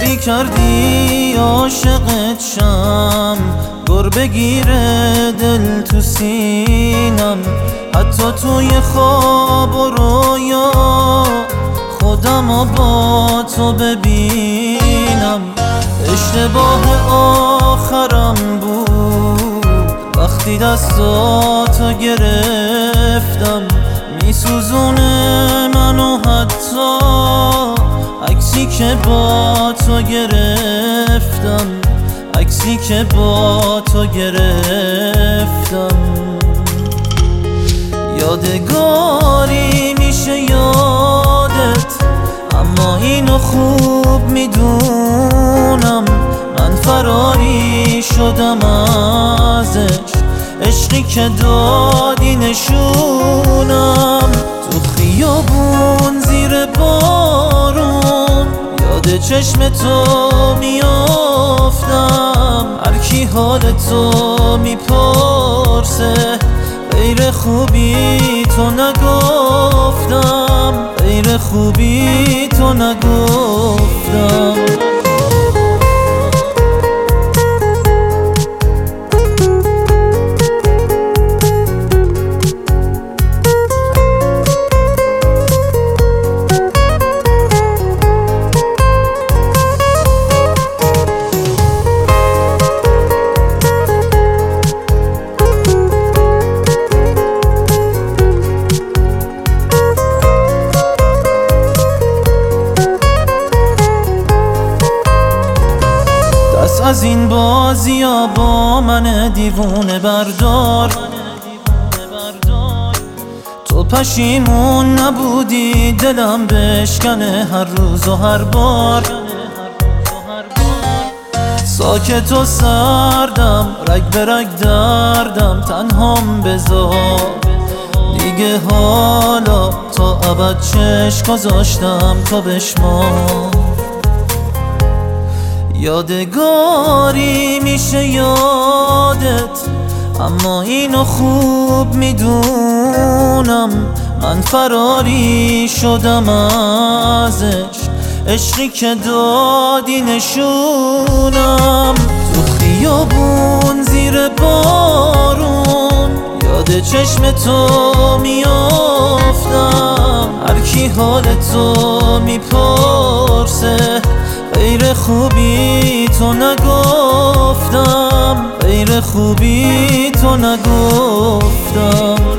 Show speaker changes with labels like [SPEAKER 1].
[SPEAKER 1] لطفی کردی عاشقت شم، گر بگیره دل تو سینم، حتی توی خواب و رویا خودمو با تو ببینم. اشتباه آخرم بود وقتی دستاتو گرفتم، میسوزونه منو حتی عکسی که با تو گرفتم، عکسی که با تو گرفتم. یادگاری میشه یادت، اما اینو خوب میدونم من فراری شدم ازش، عشقی که دادی نشونم. تو خیابون زیر بارون یاد چشم تو میافتم، هر کی حال تو میپرسه غیر خوبی تو نگفتم، غیر خوبی تو نگفتم. از این بازیا با من دیوونه بردار، تو پشیمون نبودی دلم بشکنه هر روز و هر بار. ساکت و سردم رگ به رگ دردم، تنهام بذار دیگه حالا تا ابد چشم گذاشتم تو بشمار. یادگاری میشه یادت، اما اینو خوب میدونم من فراری شدم ازش، عشقی که دادی نشونم. تو خیابون زیر بارون یاد چشم تو میافتم، هر کی حال تو میپرسه غیر خوبی تو نگفتم، غیر خوبی تو نگفتم.